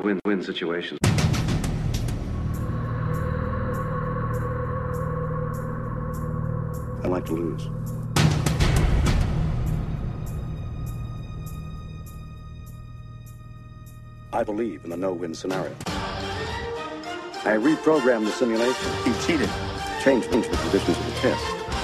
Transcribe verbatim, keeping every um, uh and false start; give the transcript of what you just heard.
no-win-win situations. I like to lose. I believe in the no-win scenario. I reprogrammed the simulation. He cheated. Changed the conditions of the test.